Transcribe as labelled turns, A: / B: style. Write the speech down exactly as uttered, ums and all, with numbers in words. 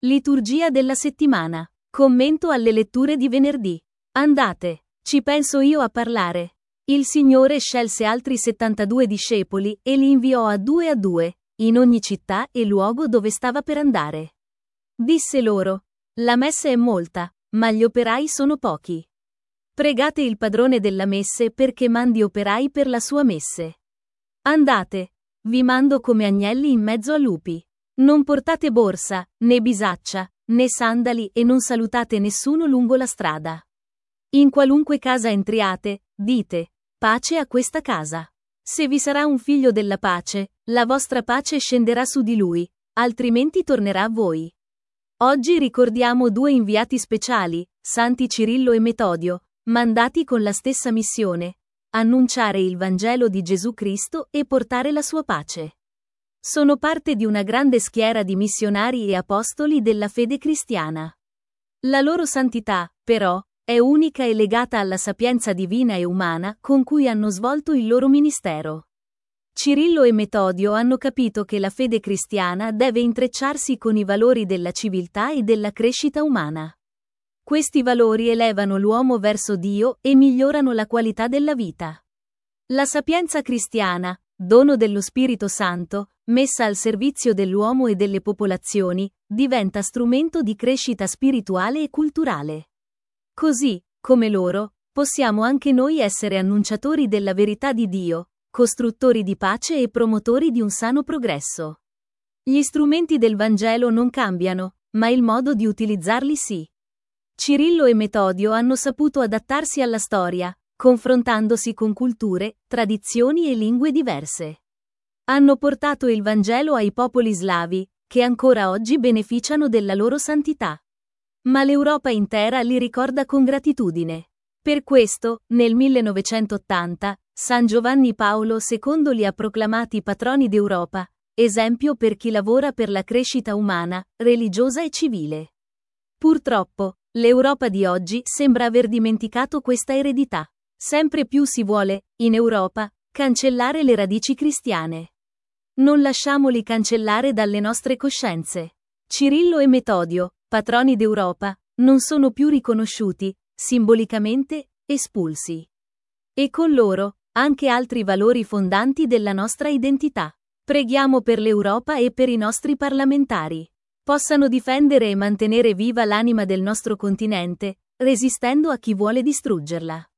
A: Liturgia della settimana. Commento alle letture di venerdì. Andate, ci penso io a parlare. Il Signore scelse altri settantadue discepoli e li inviò a due a due, in ogni città e luogo dove stava per andare. Disse loro: la messe è molta, ma gli operai sono pochi. Pregate il padrone della messe perché mandi operai per la sua messe. Andate, vi mando come agnelli in mezzo a lupi. Non portate borsa, né bisaccia, né sandali e non salutate nessuno lungo la strada. In qualunque casa entriate, dite: pace a questa casa. Se vi sarà un figlio della pace, la vostra pace scenderà su di lui, altrimenti tornerà a voi. Oggi ricordiamo due inviati speciali, Santi Cirillo e Metodio, mandati con la stessa missione: annunciare il Vangelo di Gesù Cristo e portare la sua pace. Sono parte di una grande schiera di missionari e apostoli della fede cristiana. La loro santità, però, è unica e legata alla sapienza divina e umana con cui hanno svolto il loro ministero. Cirillo e Metodio hanno capito che la fede cristiana deve intrecciarsi con i valori della civiltà e della crescita umana. Questi valori elevano l'uomo verso Dio e migliorano la qualità della vita. La sapienza cristiana, dono dello Spirito Santo, messa al servizio dell'uomo e delle popolazioni, diventa strumento di crescita spirituale e culturale. Così, come loro, possiamo anche noi essere annunciatori della verità di Dio, costruttori di pace e promotori di un sano progresso. Gli strumenti del Vangelo non cambiano, ma il modo di utilizzarli sì. Cirillo e Metodio hanno saputo adattarsi alla storia, confrontandosi con culture, tradizioni e lingue diverse. Hanno portato il Vangelo ai popoli slavi, che ancora oggi beneficiano della loro santità. Ma l'Europa intera li ricorda con gratitudine. Per questo, nel millenovecentottanta, San Giovanni Paolo secondo li ha proclamati patroni d'Europa, esempio per chi lavora per la crescita umana, religiosa e civile. Purtroppo, l'Europa di oggi sembra aver dimenticato questa eredità. Sempre più si vuole, in Europa, cancellare le radici cristiane. Non lasciamoli cancellare dalle nostre coscienze. Cirillo e Metodio, patroni d'Europa, non sono più riconosciuti, simbolicamente, espulsi. E con loro, anche altri valori fondanti della nostra identità. Preghiamo per l'Europa e per i nostri parlamentari. Possano difendere e mantenere viva l'anima del nostro continente, resistendo a chi vuole distruggerla.